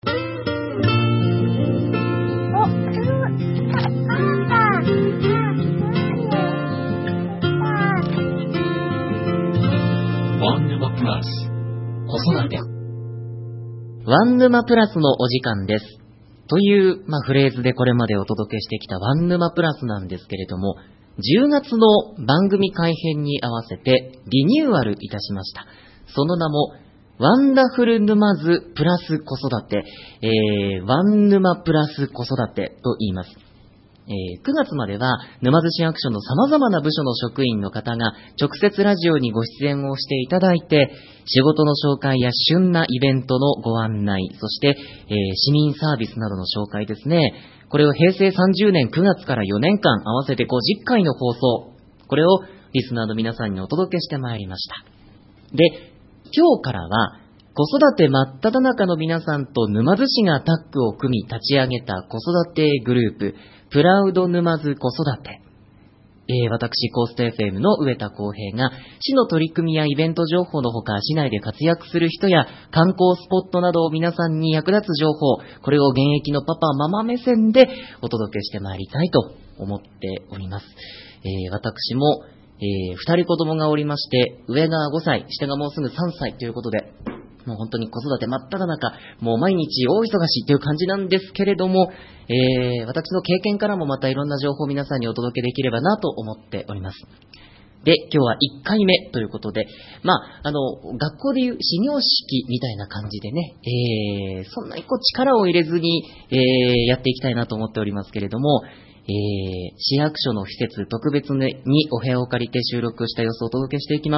ワン沼プラス子育て。 ワン沼プラスのお時間です。という、フレーズでこれまでお届けしてきたワン沼プラスなんですけれども、10月の番組改編に合わせてリニューアルいたしました。その名もワンダフル沼津プラス子育て、ワン沼プラス子育てと言います。9月までは沼津市役所の様々な部署の職員の方が直接ラジオにご出演をしていただいて、仕事の紹介や旬なイベントのご案内、そして、市民サービスなどの紹介ですね。これを平成30年9月から4年間合わせて50回の放送、これをリスナーの皆さんにお届けしてまいりました。で、今日からは子育て真っ只中の皆さんと沼津市がタッグを組み立ち上げた子育てグループ、プラウド沼津子育て。私、コースト FM の上田浩平が、市の取り組みやイベント情報のほか、市内で活躍する人や観光スポットなどを皆さんに役立つ情報、これを現役のパパ、ママ目線でお届けしてまいりたいと思っております。私も、2人子供がおりまして、上が5歳、下がもうすぐ3歳ということで、もう本当に子育て真っ只中、もう毎日大忙しいという感じなんですけれども、私の経験からもまたいろんな情報を皆さんにお届けできればなと思っております。で、今日は1回目ということで、学校でいう始業式みたいな感じでね、そんなに力を入れずに、やっていきたいなと思っておりますけれども、市役所の施設特別にお部屋を借りて収録した様子をお届けしていきます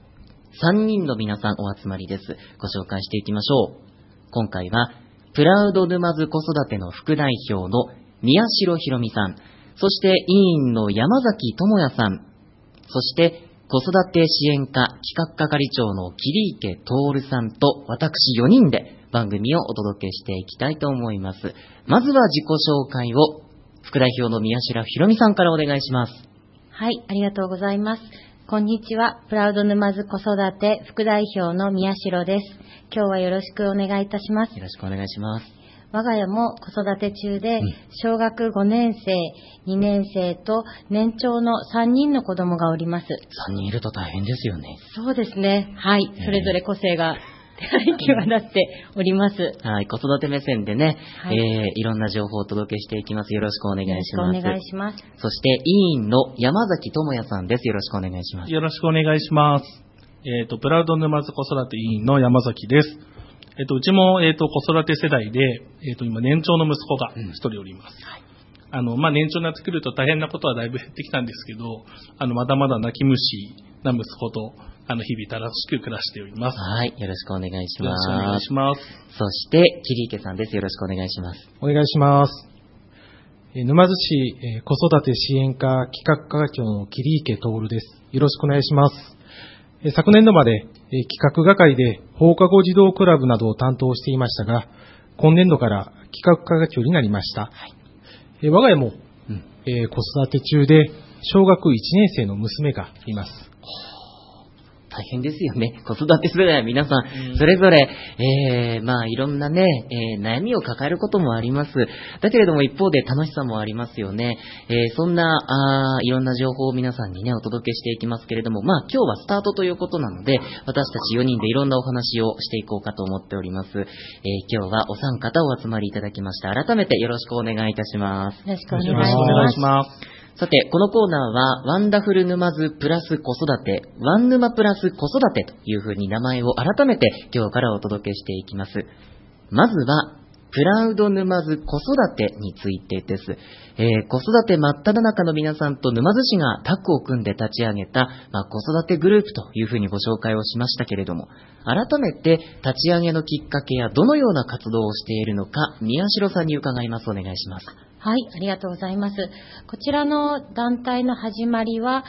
。3人の皆さんお集まりです。ご紹介していきましょう。今回はプラウド沼津子育ての副代表の宮代ひろみさん、そして委員の山崎智也さん、そして子育て支援課企画係長の桐池徹さんと私4人で番組をお届けしていきたいと思います。まずは自己紹介を副代表の宮代ひろみさんからお願いします。 はい、ありがとうございます。こんにちは。プラウド沼津子育て副代表の宮代です。今日はよろしくお願いいたします。 よろしくお願いします。 我が家も子育て中で、小学5年生、2年生と年長の3人の子供がおります。 3人いると大変ですよね。 そうですね。はい。それぞれ個性が際立っております。 はい。子育て目線でね、いろんな情報をお届けしていきます。よろしくお願いします。 よろしくお願いします。 そして委員の山崎智也さんです。よろしくお願いします。 よろしくお願いします。プラウド沼津子育て委員の山崎です。うちも、子育て世代で、今年長の息子が一人おります。年長になってくると大変なことはだいぶ減ってきたんですけど、まだまだ泣き虫な息子と、日々楽しく暮らしております。 はい。よろしくお願いします。 よろしくお願いします。 そして、桐池さんです。よろしくお願いします。 お願いします。沼津市子育て支援課企画課長の桐池徹です。よろしくお願いします。昨年度まで企画係で放課後児童クラブなどを担当していましたが、今年度から企画課長になりました。我が家も、子育て中で小学1年生の娘がいます。 大変ですよね。子育て世代は皆さん、それぞれ、いろんなね、悩みを抱えることもあります。だけれども一方で楽しさもありますよね。そんないろんな情報を皆さんにね、お届けしていきますけれども、今日はスタートということなので、私たち4人でいろんなお話をしていこうかと思っております。今日はお三方お集まりいただきました。改めてよろしくお願いいたします。 よろしくおよろ願いします。 しくお願いします。 さて、このコーナーは、ワンダフル沼津プラス子育て、ワン沼プラス子育てというふうに名前を改めて今日からお届けしていきます。まずは、プラウド沼津子育てについてです。子育て真っ只中の皆さんと沼津市がタッグを組んで立ち上げた、子育てグループというふうにご紹介をしましたけれども、改めて立ち上げのきっかけやどのような活動をしているのか、宮代さんに伺います。お願いします。 はい、ありがとうございます。こちらの団体の始まりは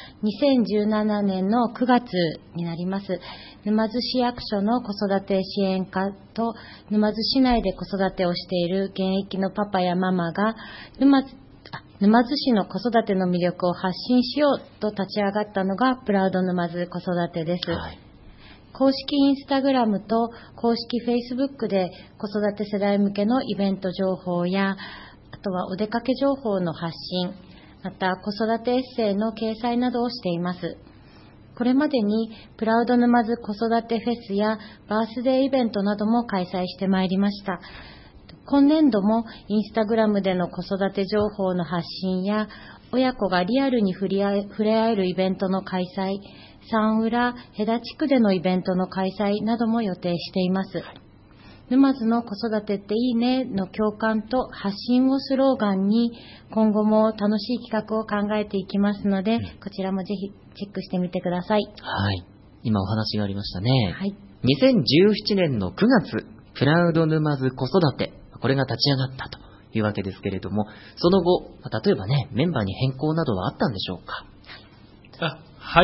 2017年の9月になります。沼津市役所の子育て支援課と沼津市内で子育てをしている現役のパパやママが沼津市の子育ての魅力を発信しようと立ち上がったのがプラウド沼津子育てです。はい、 公式インスタグラムと公式フェイスブックで子育て世代向けのイベント情報や、あとはお出かけ情報の発信、また子育てエッセイの掲載などをしています。これまでにプラウド沼津子育てフェスやバースデーイベントなども開催してまいりました。今年度もインスタグラムでの子育て情報の発信や、親子がリアルに触れ合えるイベントの開催、三浦戸田地区でのイベントの開催なども予定しています。沼津の子育てっていいねの共感と発信をスローガンに、今後も楽しい企画を考えていきますので、こちらもぜひチェックしてみてください。 はい。今お話がありましたね。 はい。 2017年の9月、プラウド沼津子育て、これが立ち上がったというわけですけれども、その後、例えばね、メンバーに変更などはあったんでしょうか？ はい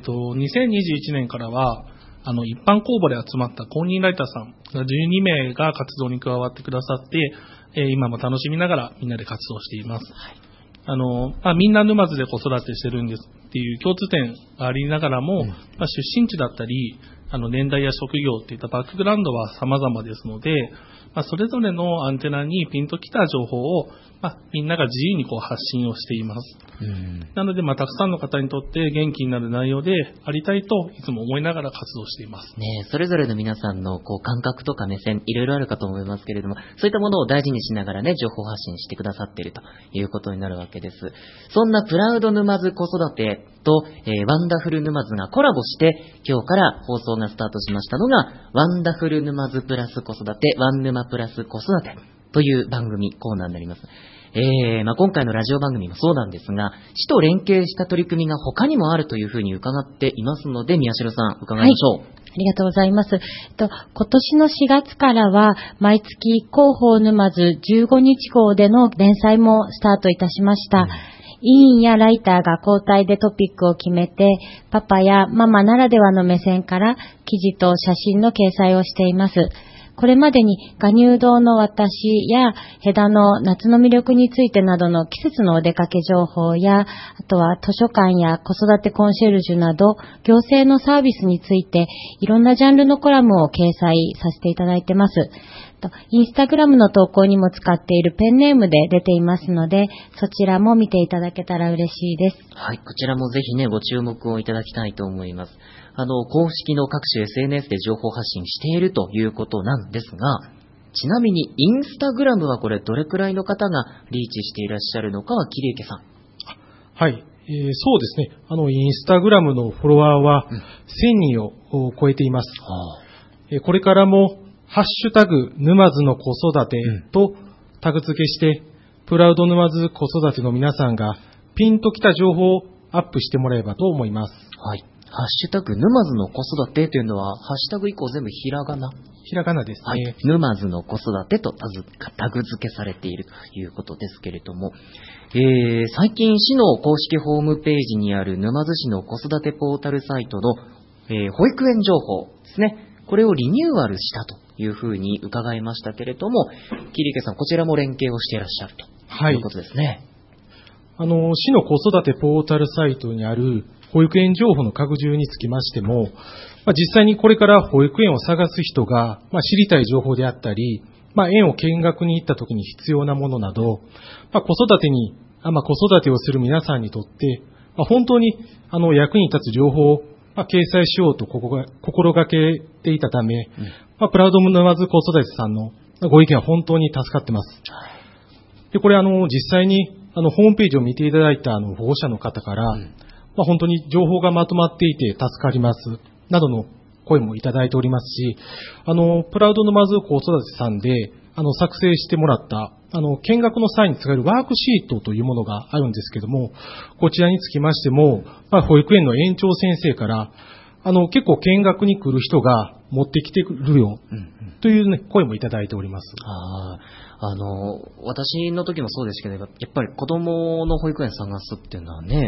。2021年からは、一般公募で集まった公認ライターさんが12名が活動に加わってくださって、今も楽しみながらみんなで活動しています。みんな沼津で子育てしてるんですっていう共通点がありながらも、出身地だったり、年代や職業っていったバックグラウンドは様々ですので、それぞれのアンテナにピンときた情報を、みんなが自由に発信をしています。なので、たくさんの方にとって元気になる内容でありたいといつも思いながら活動しています。 ね、それぞれの皆さんの感覚とか目線、いろいろあるかと思いますけれども、そういったものを大事にしながらね、情報発信してくださっているということになるわけです。そんなプラウド沼津子育てと、ワンダフル沼津がコラボして、今日から放送がスタートしましたのが、ワンダフル沼津プラス子育て、ワン沼プラス子育てという番組コーナーになります。今回のラジオ番組もそうなんですが、市と連携した取り組みが他にもあるというふうに伺っていますので、宮代さん伺いましょう。 はい、ありがとうございます。今年の4月からは毎月広報沼津15日号での連載もスタートいたしました。委員やライターが交代でトピックを決めて、パパやママならではの目線から記事と写真の掲載をしています。これまでにガ乳堂の私や戸田の夏の魅力についてなどの季節のお出かけ情報や、あとは図書館や子育てコンシェルジュなど行政のサービスについていろんなジャンルのコラムを掲載させていただいてます。インスタグラムの投稿にも使っているペンネームで出ていますので、そちらも見ていただけたら嬉しいです。 はい、こちらもぜひね、ご注目をいただきたいと思います。公式の各種 SNS で情報発信しているということなんですが、ちなみにインスタグラムはこれどれくらいの方がリーチしていらっしゃるのかは桐池さん。 はい、そうですね。インスタグラムのフォロワーは1000人を超えています。これからもハッシュタグ沼津の子育てとタグ付けして、プラウド沼津子育ての皆さんがピンときた情報をアップしてもらえばと思います。 はい。ハッシュタグ沼津の子育てというのは、ハッシュタグ以降全部ひらがな。 ひらがなですね。 はい。沼津の子育てとタグ付けされているということですけれども、最近市の公式ホームページにある沼津市の子育てポータルサイトの、保育園情報ですね。これをリニューアルしたというふうに伺いましたけれども、桐池さん、こちらも連携をしていらっしゃるということですね。 市の子育てポータルサイトにある保育園情報の拡充につきましても、実際にこれから保育園を探す人が、知りたい情報であったり、園を見学に行った時に必要なものなど、子育てをする皆さんにとって、本当に役に立つ情報を掲載しようと心がけていたため、プラウド沼津子育てさんのご意見は本当に助かってます。で、これ実際にホームページを見ていただいた保護者の方から、本当に情報がまとまっていて助かりますなどの声もいただいておりますし、プラウド沼津子育てさんで作成してもらった見学の際に使えるワークシートというものがあるんですけども、こちらにつきましても、保育園の園長先生から結構見学に来る人が持ってきてるよという、声もいただいております。 私の時もそうですけど、やっぱり子供の保育園探すっていうのはね、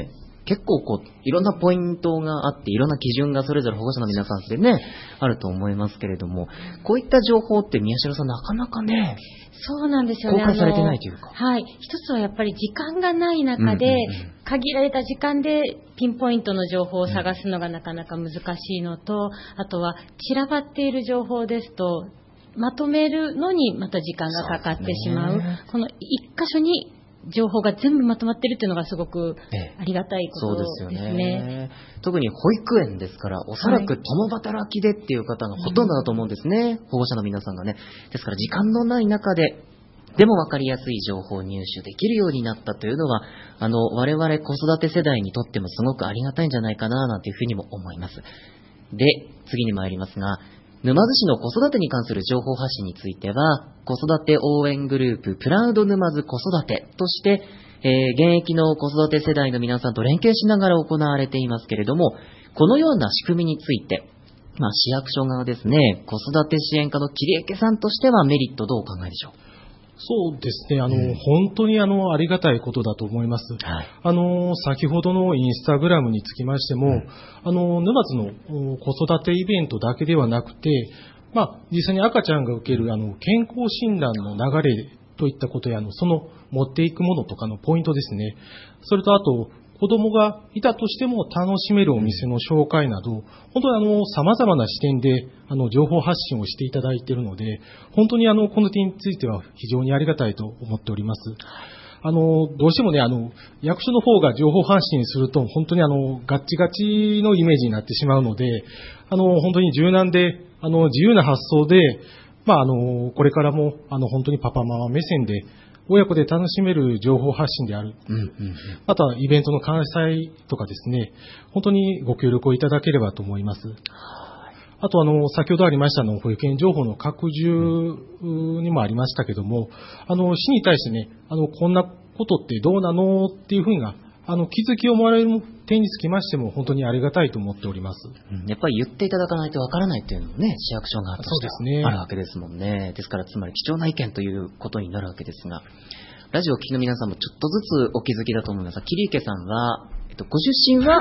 結構いろんなポイントがあって、いろんな基準がそれぞれ保護者の皆さんでね、あると思いますけれども、こういった情報って宮代さんなかなかね、 そうなんですよね。 公開されてないというか。 はい。一つはやっぱり時間がない中で、限られた時間でピンポイントの情報を探すのがなかなか難しいのと、あとは散らばっている情報ですと、まとめるのにまた時間がかかってしまう。この一箇所に情報が全部まとまってるっていうのがすごくありがたいことですね。 そうですよね。特に保育園ですから、おそらく共働きでっていう方がほとんどだと思うんですね。保護者の皆さんがね。ですから時間のない中で、でも分かりやすい情報を入手できるようになったというのは、我々子育て世代にとってもすごくありがたいんじゃないかな、なんていうふうにも思います。で、次に参りますが、沼津市の子育てに関する情報発信については、子育て応援グループプラウド沼津子育てとして、現役の子育て世代の皆さんと連携しながら行われていますけれども、このような仕組みについて、市役所側ですね、子育て支援課の桐池さんとしてはメリットどうお考えでしょう？ そうですね。本当にありがたいことだと思います。 はい、 先ほどのインスタグラムにつきましても、沼津の子育てイベントだけではなくて、実際に赤ちゃんが受ける健康診断の流れといったことや、その持っていくものとかのポイントですね。それとあと、子供がいたとしても楽しめるお店の紹介など、本当に様々な視点で情報発信をしていただいているので、本当にこの点については非常にありがたいと思っております。どうしてもね、役所の方が情報発信すると、本当にガッチガチのイメージになってしまうので、本当に柔軟で、自由な発想で、これからも、本当にパパママ目線で、親子で楽しめる情報発信である。あとはイベントの開催とかですね、本当にご協力をいただければと思います。あと先ほどありました保育園情報の拡充にもありましたけども、市に対してね、こんなことってどうなのっていうふうな、気づきをもらえる点につきましても本当にありがたいと思っております。 やっぱり言っていただかないとわからないっていうのもね、市役所がとしてあるわけですもんね。ですからつまり貴重な意見ということになるわけですが、ラジオを聴きの皆さんもちょっとずつお気づきだと思いますが、桐池さんは、ご出身は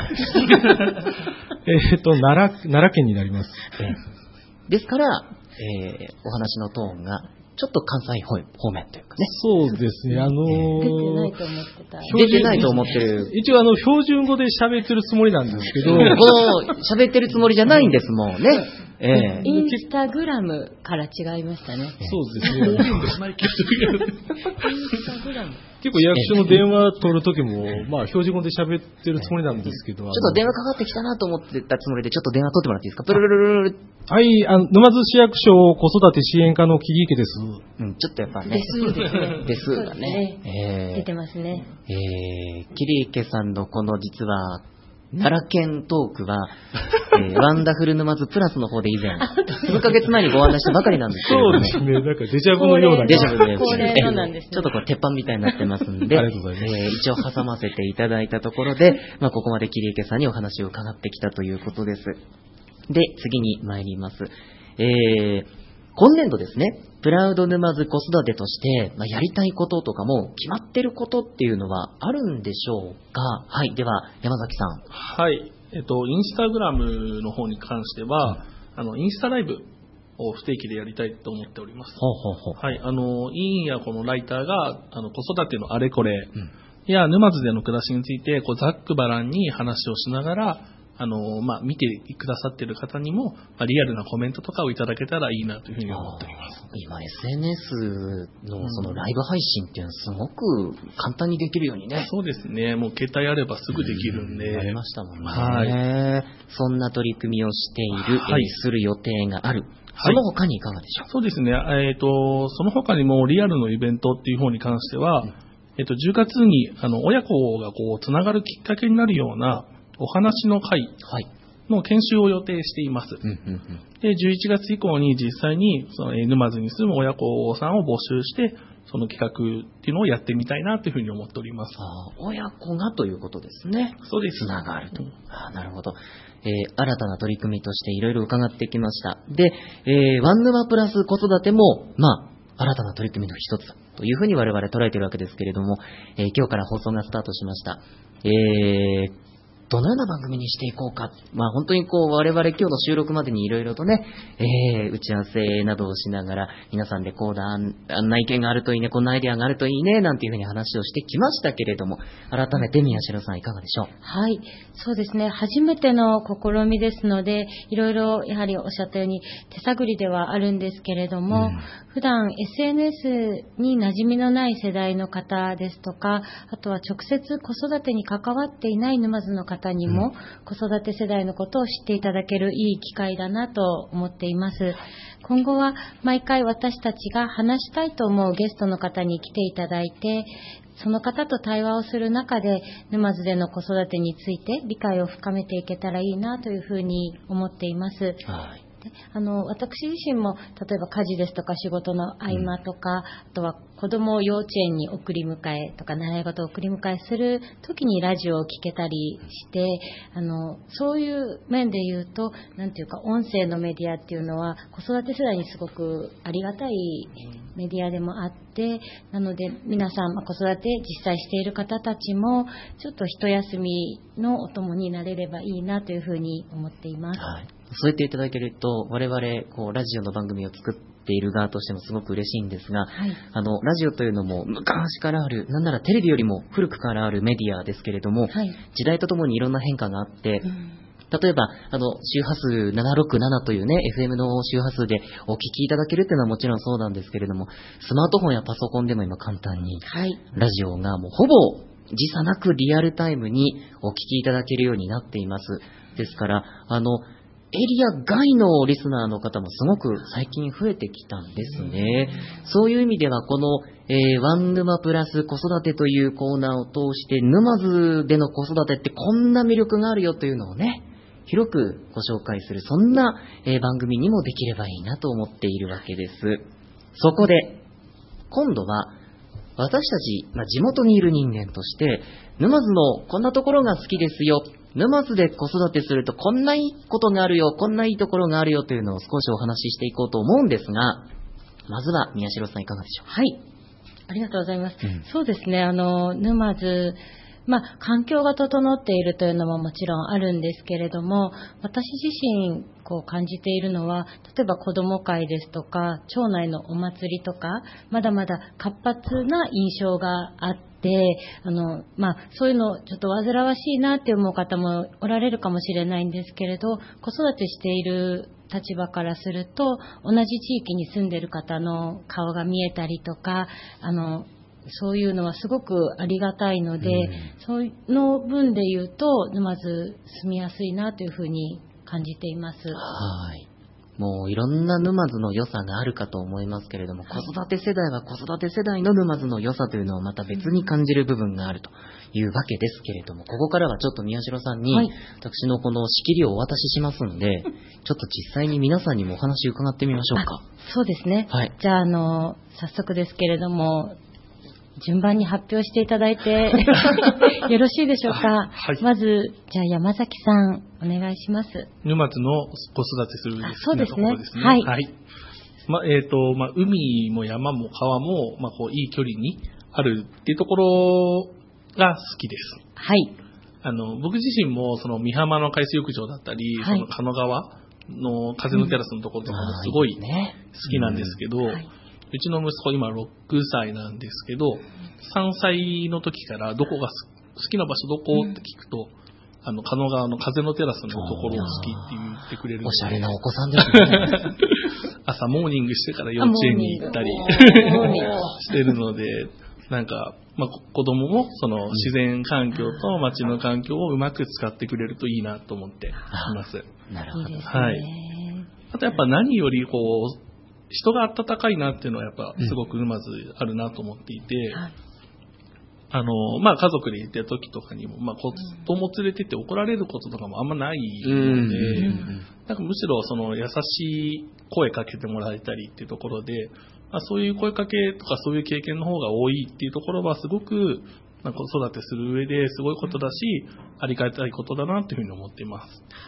奈良県になります。 ですから、お話のトーンがちょっと関西方面というかね。 そうですね。 出てないと思ってた。 出てないと思ってる。 一応標準語で喋ってるつもりなんですけど、 喋ってるつもりじゃないんですもんね。 インスタグラムから違いましたね。 そうですね。インスタグラム。結構役所の電話取るときも、標準語で喋ってるつもりなんですけど。ちょっと電話かかってきたなと思ってたつもりで、ちょっと電話取ってもらっていいですか？プルルルルル。 はい、沼津市役所子育て支援課の桐池です。 ちょっとやっぱね。ですがね。 出てますね。 桐池さんのこの実は、奈良県トークは、ワンダフル沼津プラスの方で以前、数ヶ月前にご案内したばかりなんですけど、 そうですね。なんかデジャブのような。 デジャブです。 恒例のなんですね。 ちょっと鉄板みたいになってますんで、 ありがとうございます。 一応挟ませていただいたところで、ここまで桐池さんにお話を伺ってきたということです。で、次に参ります。今年度ですね、プラウド沼津子育てとして、やりたいこととかも決まってることっていうのはあるんでしょうか？はい、では山崎さん。 はい、インスタグラムの方に関しては、インスタライブを不定期でやりたいと思っております。はい、委員やこのライターが子育てのあれこれ、や沼津での暮らしについてざっくばらんに話をしながら、見てくださっている方にも、リアルなコメントとかをいただけたらいいなというふうに思っております。 今 SNS のそのライブ配信っていうのはすごく簡単にできるようにね。 そうですね。もう携帯あればすぐできるんで。 ありましたもんね。 はい。 そんな取り組みをしている、する予定がある。その他にいかがでしょう？ そうですね。その他にもリアルのイベントっていう方に関しては、10月に親子がつながるきっかけになるようなお話の会の研修を予定しています。で、11月以降に実際にその沼津に住む親子さんを募集して、その企画っていうのをやってみたいなというふうに思っております。 親子がということですね。 そうです。 つながると。なるほど。新たな取り組みとしていろいろ伺ってきました。で、ワン沼プラス子育ても、新たな取り組みの一つというふうに我々捉えているわけですけれども、今日から放送がスタートしました。 どのような番組にしていこうか。本当に我々今日の収録までにいろいろとね、打ち合わせなどをしながら、皆さんであんな意見があるといいね、こんなアイデアがあるといいね、なんていうふうに話をしてきましたけれども、改めて宮代さんいかがでしょう？ はい、そうですね。初めての試みですので、いろいろやはりおっしゃったように手探りではあるんですけれども、普段 SNS に馴染みのない世代の方ですとか、あとは直接子育てに関わっていない沼津の方にも、子育て世代のことを知っていただけるいい機会だなと思っています。今後は毎回私たちが話したいと思うゲストの方に来ていただいて、その方と対話をする中で沼津での子育てについて理解を深めていけたらいいなというふうに思っています。 はい。 私自身も例えば家事ですとか仕事の合間とか、あとは子供を幼稚園に送り迎えとか習い事を送り迎えする時にラジオを聞けたりして、そういう面で言うと、なんていうか音声のメディアっていうのは子育て世代にすごくありがたいメディアでもあって、なので皆さん、子育て実際している方たちもちょっと一休みのお供になれればいいなというふうに思っています。 はい、そう言っていただけると、我々ラジオの番組を作っている側としてもすごく嬉しいんですが、 はい、 ラジオというのも昔からある、なんならテレビよりも古くからあるメディアですけれども、 はい、 時代とともにいろんな変化があって、例えば、周波数767というね、FM の周波数でお聞きいただけるっていうのはもちろんそうなんですけれども、スマートフォンやパソコンでも今簡単に、ラジオがもうほぼ時差なくリアルタイムにお聞きいただけるようになっています。ですから、エリア外のリスナーの方もすごく最近増えてきたんですね。そういう意味では、この、ワン沼プラス子育てというコーナーを通して、沼津での子育てってこんな魅力があるよというのをね、広くご紹介する、そんな、番組にもできればいいなと思っているわけです。そこで、今度は、私たち、地元にいる人間として、沼津のこんなところが好きですよ、沼津で子育てするとこんないいことがあるよ、こんないいところがあるよというのを少しお話ししていこうと思うんですが、まずは宮代さんいかがでしょう？ はい、ありがとうございます。そうですね、沼津、環境が整っているというのももちろんあるんですけれども、私自身感じているのは、例えば子ども会ですとか町内のお祭りとか、まだまだ活発な印象があって、そういうのちょっと煩わしいなって思う方もおられるかもしれないんですけれど、子育てしている立場からすると、同じ地域に住んでいる方の顔が見えたりとか、そういうのはすごくありがたいので、そういうの分で言うと沼津住みやすいなというふうに感じています。 はい。もういろんな沼津の良さがあるかと思いますけれども、子育て世代は子育て世代の沼津の良さというのをまた別に感じる部分があるというわけですけれども、ここからはちょっと宮代さんに、私のこの仕切りをお渡ししますんで、ちょっと実際に皆さんにもお話伺ってみましょうか。 そうですね。 はい。 じゃあ、早速ですけれども、順番に発表していただいてよろしいでしょうか。 はい、 まず、じゃあ山崎さんお願いします。 沼津の子育てするそうですね。 ですね。 はい。 はい。海も山も川も、いい距離にあるっていうところが好きです。 はい。 僕自身もその美浜の海水浴場だったり、その狩野川の風のテラスのところとかもすごい好きなんですけど、うちの息子今6歳なんですけど、3歳の時からどこが好きな場所どこって聞くと、狩野川の風のテラスのところを好きって言ってくれるので。 おしゃれなお子さんですね。 朝モーニングしてから幼稚園に行ったりしてるので、子供もその自然環境と街の環境をうまく使ってくれるといいなと思っています。 なるほど。 はい。あとやっぱ何より人が温かいなっていうのはやっぱすごく沼津あるなと思っていて、家族で行ってる時とかにも、子供連れてって怒られることとかもあんまないので、むしろその優しい声かけてもらえたりっていうところで、そういう声かけとかそういう経験の方が多いっていうところはすごく子育てする上ですごいことだし、ありがたいことだなっていうふうに思っています。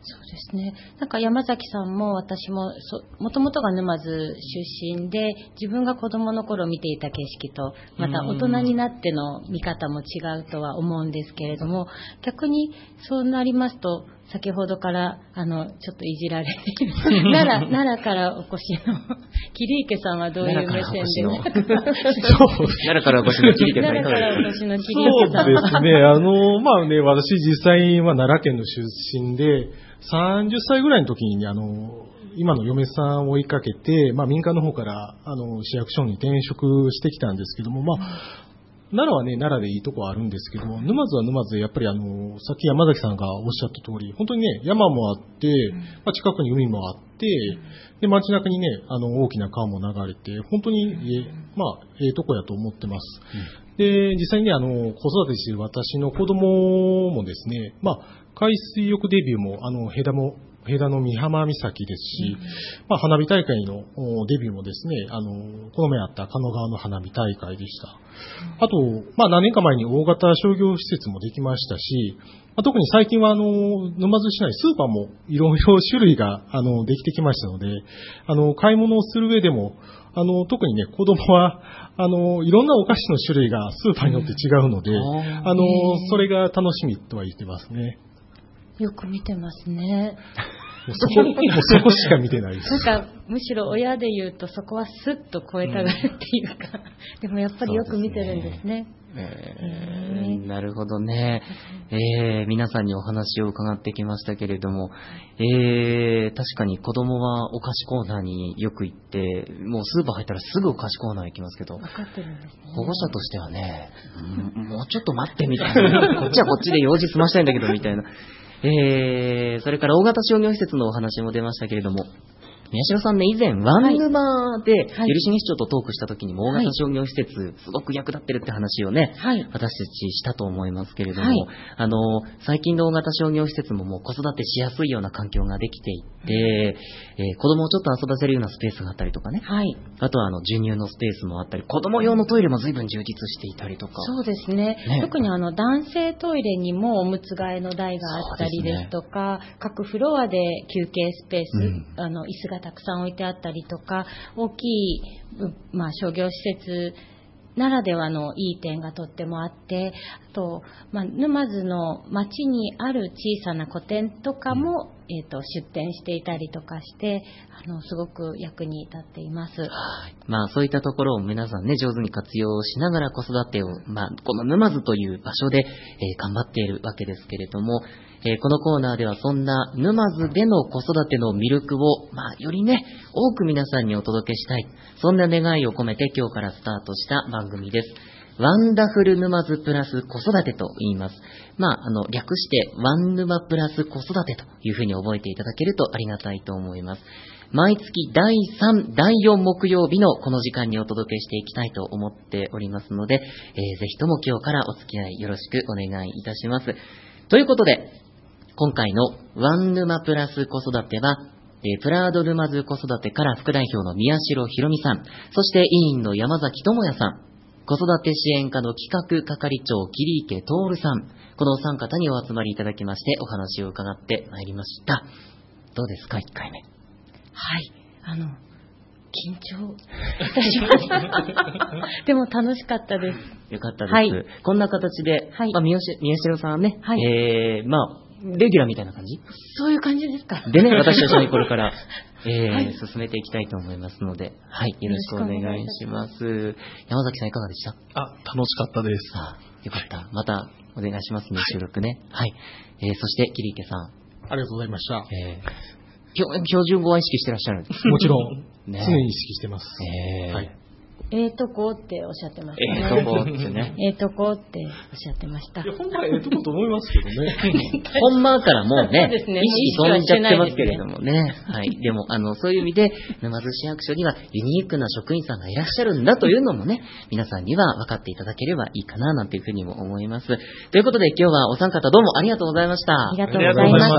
そうですね。なんか山崎さんも私ももともとが沼津出身で、自分が子供の頃見ていた景色とまた大人になっての見方も違うとは思うんですけれども、逆にそうなりますと、先ほどからちょっといじられている奈良からお越しの桐池さんはどういう目線で奈良からお越しの桐池さん。 奈良からお越しの桐池さん。 そうですね。まあね、私実際は奈良県の出身で、30歳ぐらいの時に、今の嫁さんを追いかけて、まあ民間の方から、市役所に転職してきたんですけども、まあ、奈良はね、奈良でいいとこはあるんですけども、沼津は沼津で、やっぱりさっき山崎さんがおっしゃった通り、本当にね、山もあって、まあ、近くに海もあって、で、街中にね、大きな川も流れて、本当に、まあ、とこやと思ってます。で、実際にね、子育てしている私の子供もですね、まあ、海水浴デビューも、平田の美浜岬ですし、まあ、花火大会のデビューもですね、この前あった狩野川の花火大会でした。あと、まあ、何年か前に大型商業施設もできましたし、まあ、特に最近は沼津市内スーパーもいろいろ種類ができてきましたので、買い物をする上でも、特にね、子供は、いろんなお菓子の種類がスーパーによって違うので、それが楽しみとは言ってますね。 よく見てますね。 もうそこしか見てないです。 なんか、むしろ親で言うとそこはスッと超えたがるっていうか、でもやっぱりよく見てるんですね。 なるほどね。皆さんにお話を伺ってきましたけれども、確かに子供はお菓子コーナーによく行って、もうスーパー入ったらすぐお菓子コーナー行きますけど、 分かってるんですね。 保護者としてはね、もうちょっと待ってみたいな、こっちはこっちで用事済ましたいんだけどみたいな。それから大型商業施設のお話も出ましたけれども、宮代さんね、以前、ワン沼で、ゆりしげ市長とトークした時にも、大型商業施設、すごく役立ってるって話をね、私たちしたと思いますけれども、最近の大型商業施設ももう子育てしやすいような環境ができていて、子供をちょっと遊ばせるようなスペースがあったりとかね、あとは授乳のスペースもあったり、子供用のトイレも随分充実していたりとか。 そうですね。特に男性トイレにもおむつ替えの台があったりですとか、各フロアで休憩スペース、椅子がたくさん置いてあったりとか、大きい、まあ、商業施設ならではのいい点がとってもあって、あと、まあ、沼津の町にある小さな個展とかも、出展していたりとかして、すごく役に立っています。 まあ、そういったところを皆さんね、上手に活用しながら子育てを、まあ、この沼津という場所で、頑張っているわけですけれども、このコーナーではそんな沼津での子育ての魅力を、まあ、よりね、多く皆さんにお届けしたい。そんな願いを込めて今日からスタートした番組です。ワンダフル沼津プラス子育てと言います。まあ、略してワン沼プラス子育てというふうに覚えていただけるとありがたいと思います。毎月第3、第4木曜日のこの時間にお届けしていきたいと思っておりますので、ぜひとも今日からお付き合いよろしくお願いいたします。ということで、今回のワン沼プラス子育ては、プラード沼津子育てから副代表の宮代ひろみさん、そして委員の山崎智也さん、子育て支援課の企画係長桐池徹さん、このお三方にお集まりいただきましてお話を伺ってまいりました。どうですか、1回目。 はい、緊張いたしました。でも楽しかったです。 よかったです。こんな形で、まあ、宮代さんはね、まあ、レギュラーみたいな感じ？ そういう感じですか。 でね、私と一緒にこれから、進めていきたいと思いますので、はい、よろしくお願いします。山崎さんいかがでした？ 楽しかったです。 よかった。またお願いしますね、収録ね。はい。そして、桐池さん。 ありがとうございました。 標準語は意識してらっしゃるんですか？ もちろん、常に意識してます。 はい。とこっておっしゃってましたね。 とこってね。 とこっておっしゃってました。 いや、ほんまはとこと思いますけどね。 ほんまからもうね、意識飛んじゃってますけれどもね。はい。でも、そういう意味で、沼津市役所にはユニークな職員さんがいらっしゃるんだというのもね、皆さんには分かっていただければいいかな、なんていうふうにも思います。ということで、今日はお三方どうもありがとうございました。 ありがとうございました。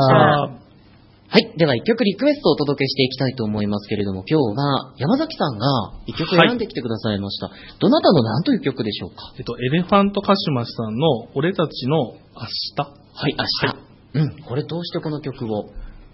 はい。では一曲リクエストをお届けしていきたいと思いますけれども、今日は山崎さんが一曲選んできてくださいました。どなたの何という曲でしょうか？ エレファントカシマシさんの俺たちの明日。 はい、明日。これどうしてこの曲を？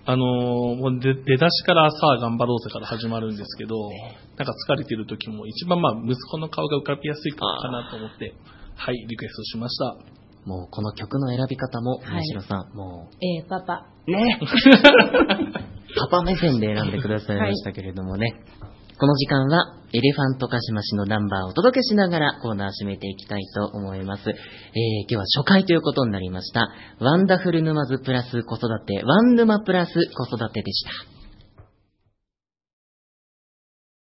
もう出だしからさあ頑張ろうぜから始まるんですけど、なんか疲れてる時も一番息子の顔が浮かびやすいかなと思って、はい、リクエストしました。 もうこの曲の選び方も、宮代さん、もう。 パパ。 ねパパ目線で選んでくださいましたけれどもね。この時間はエレファントカシマシのナンバーをお届けしながらコーナー締めていきたいと思います。今日は初回ということになりました。ワンダフル沼津プラス子育て、ワン沼プラス子育てでした。